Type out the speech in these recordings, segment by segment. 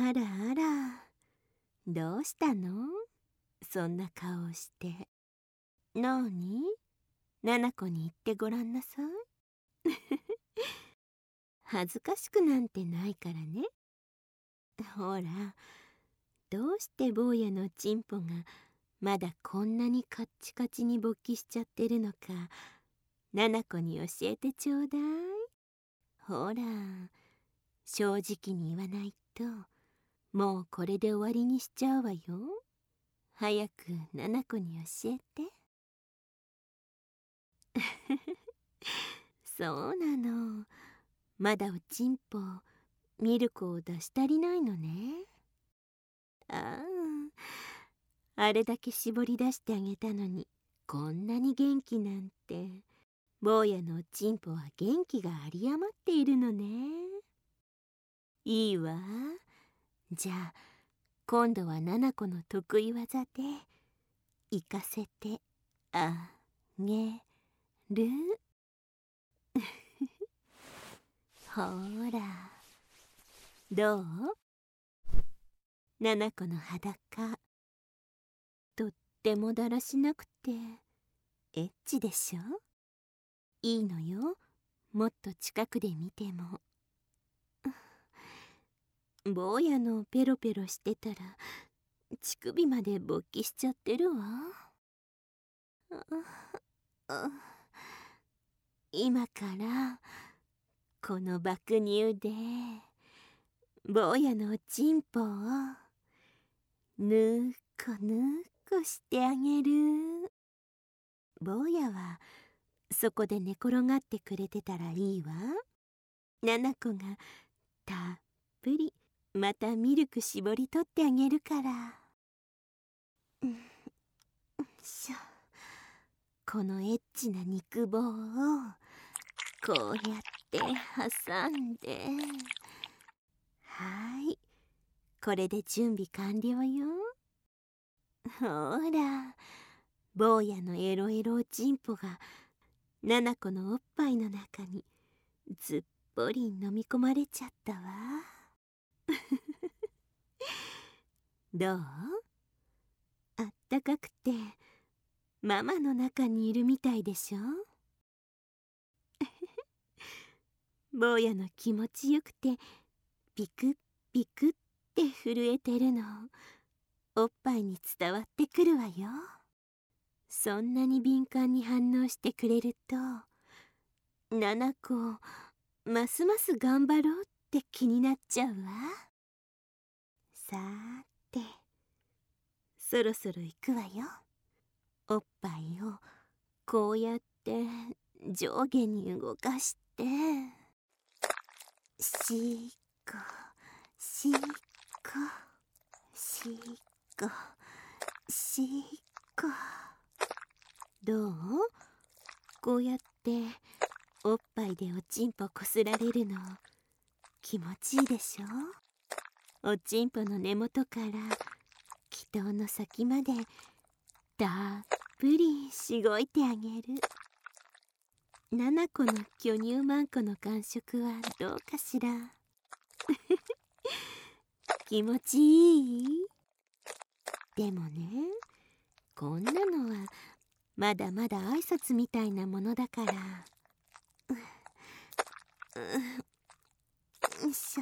あらあら、どうしたの？そんな顔をして。なーに？ななこに言ってごらんなさい。恥ずかしくなんてないからね。ほら、どうして坊やのチンポがまだこんなにカッチカチに勃起しちゃってるのか、ななこに教えてちょうだい。ほら、正直に言わないと、もうこれで終わりにしちゃうわよ。早くななこに教えて。そうなの。まだおちんぽミルクを出し足りないのね。ああ、あれだけ絞り出してあげたのにこんなに元気なんて。坊やのおちんぽは元気が有り余っているのね。いいわ。じゃあ今度はななこの得意技で行かせてあげる。ほら、どう？ななこの裸、とってもだらしなくてエッチでしょ？いいのよ、もっと近くで見ても。坊やのペロペロしてたら乳首まで勃起しちゃってるわ。今からこの爆乳で坊やのおちんぽをぬっこぬっこしてあげる。坊やはそこで寝転がってくれてたらいいわ。ななこがたっぷりまたミルク絞り取ってあげるから。しょ。このエッチな肉棒をこうやって挟んで、はい、これで準備完了よ。ほら、坊やのエロエロおちんぽがななこのおっぱいの中にずっぽり飲み込まれちゃったわ。どう？あったかくてママの中にいるみたいでしょ？坊やの気持ちよくてピクッピクって震えてるのおっぱいに伝わってくるわよ。そんなに敏感に反応してくれると、ななこますます頑張ろうって気になっちゃうわ。さーて、そろそろ行くわよ。おっぱいをこうやって上下に動かして、しっこしっこしっこしっこ。どう？こうやっておっぱいでおちんぽこすられるの気持ちいいでしょ？おちんぽの根元から気筒の先までたっぷりしごいてあげる。ななこの巨乳マンコの感触はどうかしら？気持ちいい？でもね、こんなのはまだまだ挨拶みたいなものだから。よいしょ。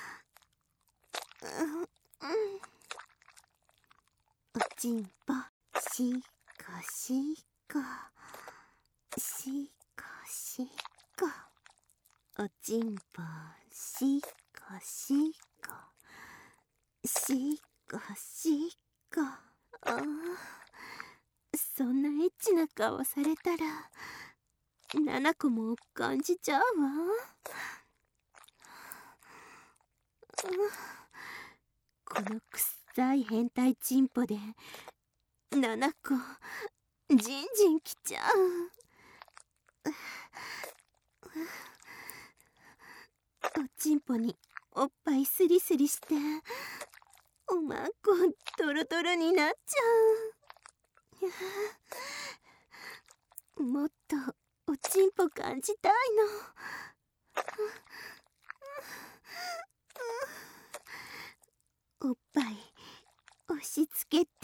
おちんぽしっこしっこしっこしっこ。おちんぽしっこしっこしっこしっこ。ああ、そんなエッチな顔されたらななこも感じちゃうわ。このくっさい変態チンポでななこじんじんきちゃう。おちんぽにおっぱいスリスリしておまんこトロトロになっちゃう。もっとおちんぽ感じたいの。 おっぱい押し付けて。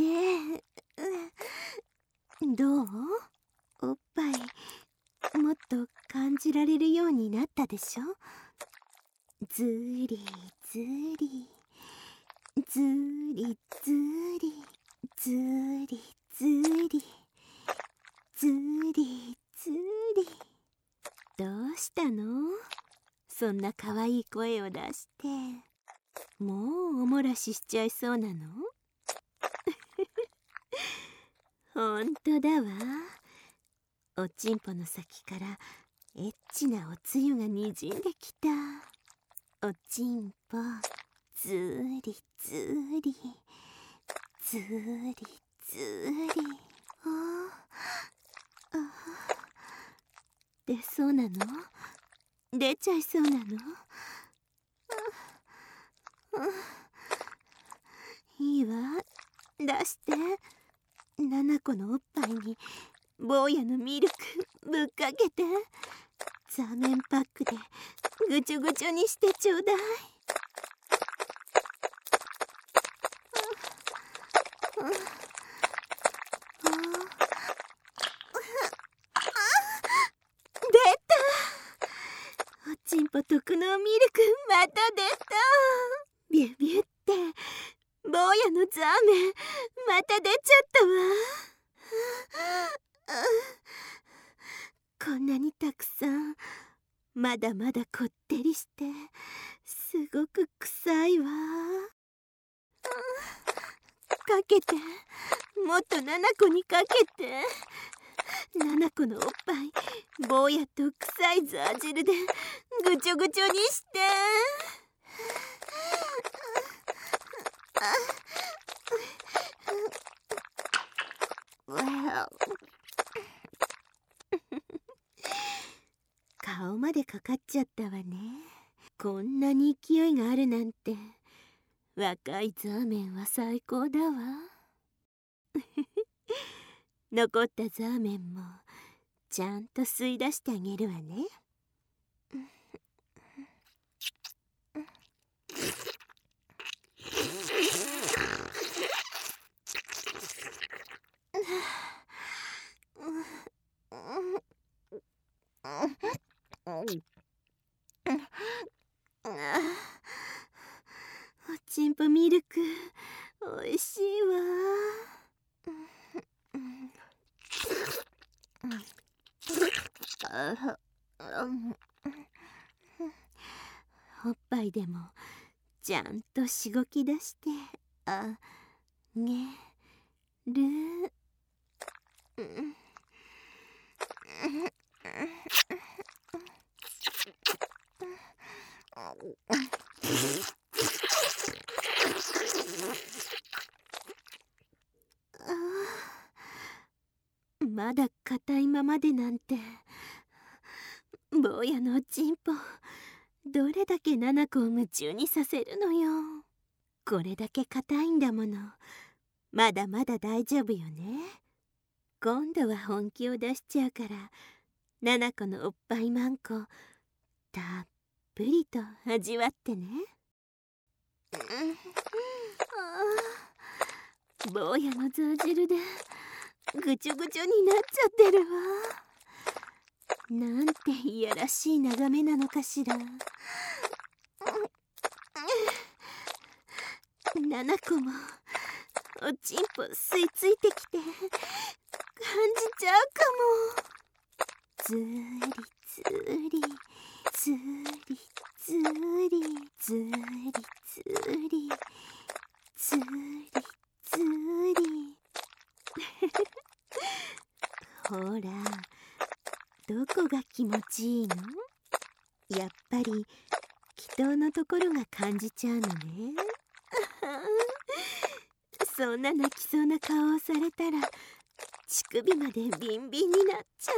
どう？おっぱいもっと感じられるようになったでしょ？ずりずりずりずりずりずりずりずり。どうしたの？そんな可愛い声を出して。もうおもらししちゃいそうなの？ほんとだわ。おちんぽの先からエッチなおつゆがにじんできた。おちんぽずりずりずりずり。出そうなの？出ちゃいそうなの？いいわ、出して。7個のおっぱいに坊やのミルクぶっかけて。ザーメンパックでぐちょぐちょにしてちょうだい。出た！おちんぽ特納ミルクまた出た。ビュビュって坊やのザーメンまた出ちゃったわ。こんなにたくさん。まだまだこってりしてすごく臭いわ。かけて、もっと7個にかけて。7個のおっぱい坊やと臭いザー汁でぐちょぐちょにして。顔までかかっちゃったわね。こんなに勢いがあるなんて。若いザーメンは最高だわ。残ったザーメンもちゃんと吸い出してあげるわね。おちんぽミルクおいしいわ。おっぱいでもちゃんとしごき出してあげる。まだ硬いままでなんて。坊やのおちんぽどれだけ7個を夢中にさせるのよ。これだけ硬いんだもの。まだまだ大丈夫よね。今度は本気を出しちゃうから7個のおっぱいマンコたっぷりと味わってね。坊やのザー汁でぐちょぐちょになっちゃってるわ。なんていやらしい眺めなのかしら。7個もおちんぽ吸い付いてきて感じちゃうかも。ずりずりずりずりずりずりずりずり。ほら、どこが気持ちいいの？やっぱり気筒のところが感じちゃうのね。そんな泣きそうな顔をされたら乳首までビンビンになっちゃ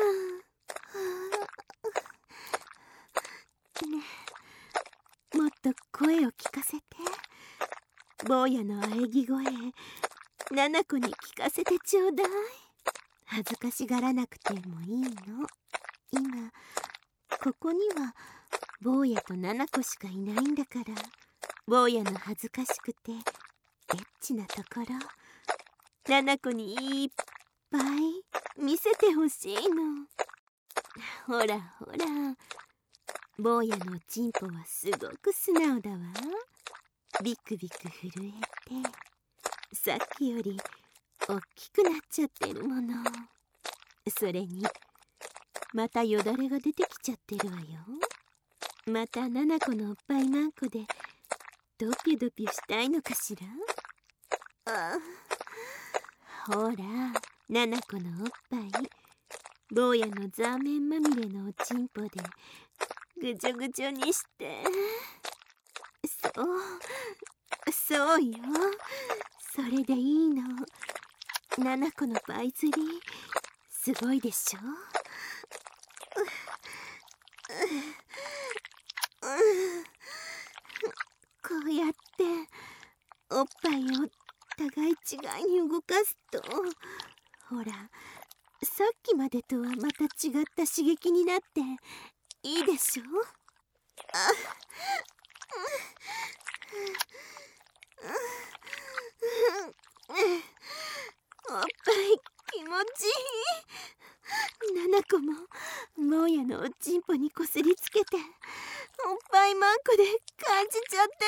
う。ねえ、もっと声を聞かせて。坊やの喘ぎ声7個に聞かせてちょうだい。恥ずかしがらなくてもいいの。今ここには坊やと7個しかいないんだから。坊やの恥ずかしくてエッチなところナナコにいっぱい見せてほしいの。ほらほら、坊やのチンポはすごく素直だわ。ビクビク震えてさっきよりおっきくなっちゃってるもの。それにまたよだれが出てきちゃってるわよ。またナナコのおっぱいマンコでドピュドピュしたいのかしら。ほら、ナナコのおっぱい坊やのザーメンまみれのおちんぽでぐちょぐちょにして。そうよ、それでいいの。ナナコのパイ釣りすごいでしょ。こうやっておっぱいを互い違いに動かすと、ほら、さっきまでとはまた違った刺激になっていいでしょ。おっぱい気持ちいい。ナナコも坊やのおちんぽにこすりつけておっぱいマンコで感じちゃって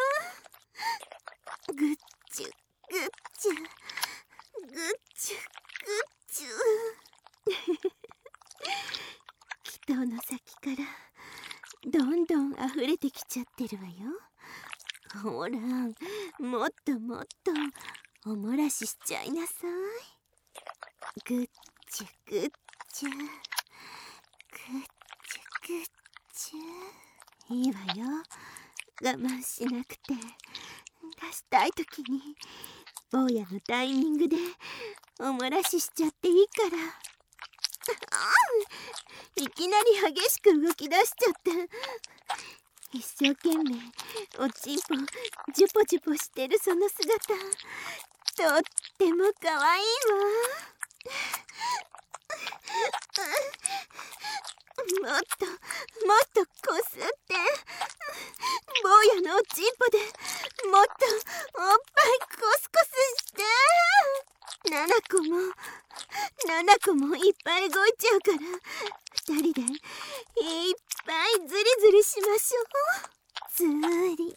るわ。ぐっちゅぐっちゅぐっちゅぐっちゅ祈祷の先からどんどん溢れてきちゃってるわよ。ほら、もっともっとおもらししちゃいなさい。ぐっちゅぐっちゅぐっちゅぐっちゅ。いいわよ、我慢しなくて。出したいときに坊やのタイミングでおもらししちゃっていいから。いきなり激しく動き出しちゃって、一生懸命おちんぽジュポジュポしてるその姿、とってもかわいいわ。もっともっとこすって、坊やのおちんぽでもっとおっぱいコスコスして。ナナコもいっぱい動いちゃうから、二人でいっぱいズリズリしましょう。ズリズリ、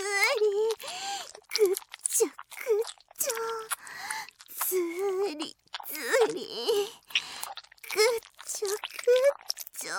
ぐっちょぐっちょ、ズリズリ、ぐっちょぐっちょ、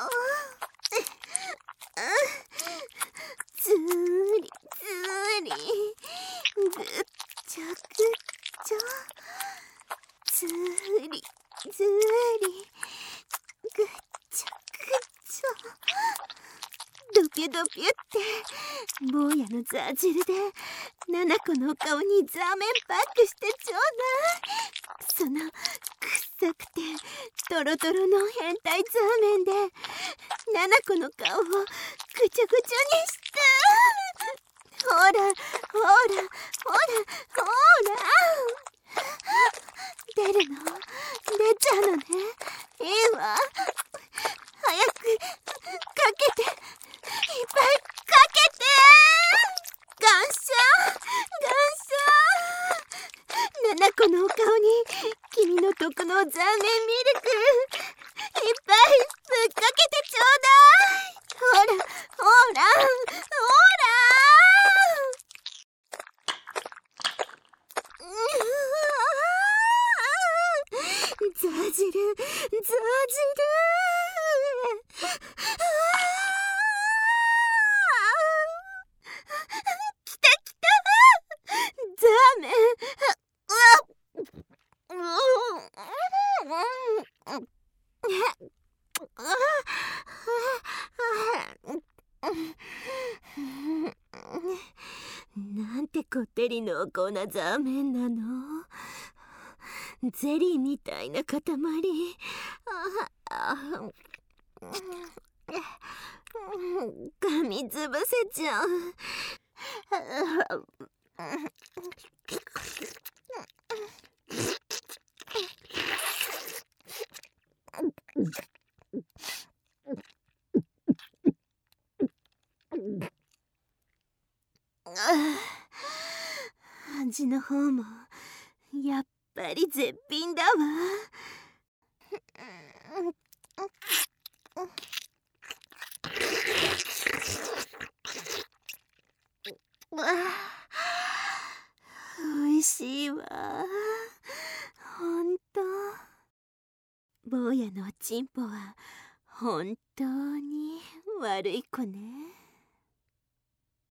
ズリズリ、ぐっちょぐっちょ、ズリズリ、ぐっちょぐっちょ。ドピュドピュって坊やのザー汁でナナコの顔にザーメンパックしてちょうだい。その臭くてトロトロの変態ザーメンでナナコの顔をぐちょぐちょにして。ほらほらほらほら、出るの？出ちゃうのね。いいわ、早くかけて、いっぱいかけて。感謝感謝。ナナコのお顔に君の毒のザーメンミルクいっぱいぶっかけてちょうだい。ほらほらほら。ザー汁ザー汁。来た来た、ザーメン。なんてこってり濃厚なザーメンなの。ゼリーみたいな塊。噛みつぶせちゃう。 感じの方もやっぱり絶品だわ。おいしいわ。ほんと。坊やのおちんぽは本当に悪い子ね。